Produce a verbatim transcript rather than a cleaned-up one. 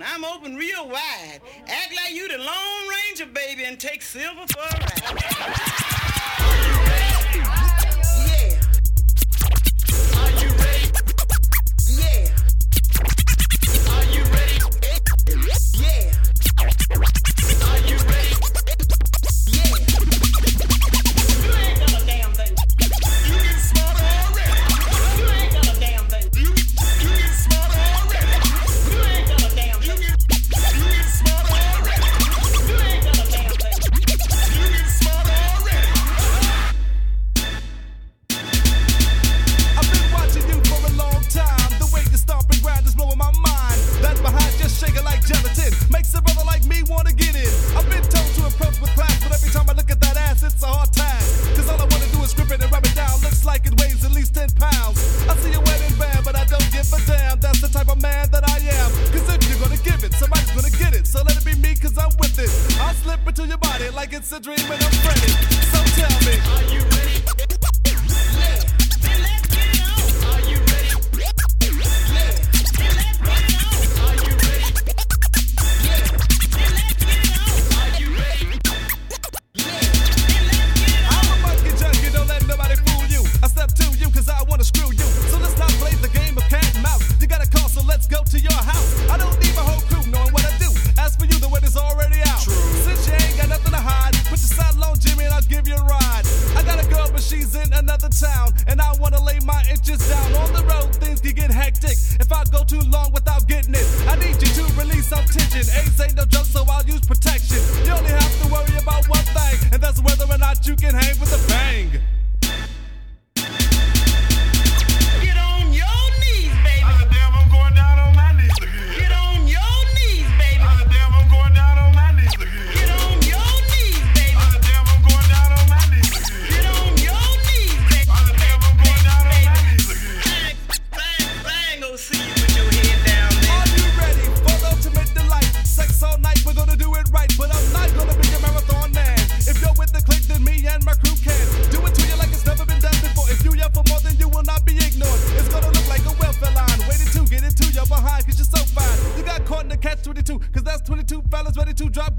I'm open real wide. Act like you the Lone Ranger, baby, and take Silver for a ride. Yeah. Are you ready? Yeah. Are you ready? Yeah. Are you ready? Yeah. You ain't got a damn thing. You get smarter already. You ain't got a damn thing. You, you get smarter already. You ain't got a damn thing. You get, you get smarter already. You ain't got a damn thing. You get smarter already. I've been watching you for a long time. The way you stomp and grind is blowing my mind. That behind just shaking like gelatin makes a brother like me wanna get in. I've been told to approach with class, but every time I look at that ass, it's a hard task. Cause all I wanna do is grip it and rub it down. Looks like it weighs at least ten pounds. I see a wedding band, but I don't give a damn. That's the type of man that I am. Cause if you're gonna give it, somebody's gonna get it. So let it be me, cause I'm with it. I'll slip into your body like it's a dream and I'm ready. So tell me, Are you ready? Yeah. Then let's get it on. Are you ready? Yeah. Then let's get it on. Are you ready? Yeah. Then let's get it on. Are you ready? Yeah. Then let's get it on. I'm a monkey junkie, don't let nobody fool you. I step to you cause I wanna screw you. So let's not play the game of cat and mouse. You got a call, so let's go to your house. I don't need my whole crew knowing what I do. As for you, the word is already out. True. Since you ain't got nothing to hide, put your saddle on Jimmy and I'll give you a ride. I got a girl, but she's in another town, and I wanna lay my inches down. On the road, things can get hectic if I go too long without getting it. I need you to release some tension. Ace ain't no joke, so I'll use protection. You only have to worry about one thing, and that's whether or not you can hang with a bang. Get on your knees, baby. Oh, damn, I'm going down on my knees again. Get on your knees, baby. Oh, damn, I'm going down on my knees again. Get on your knees, baby. Oh, damn, I'm going down on my knees again. Get on your knees, baby. Oh, damn, I'm going down on my knees again. I, I, I ain't gonna see you with your head down there. Are you ready for the ultimate delight? Sex all night, we're gonna do it right, but I'm not gonna be a marathon man. If you're with the clique, then me and my crew can do it to you like it's never been done before. If you yell for more, then you will not be ignored. It's gonna look like a welfare line, waiting to get into your behind, cause you're so fine. You got caught in the catch twenty-two, cause that's twenty-two fellas ready to drop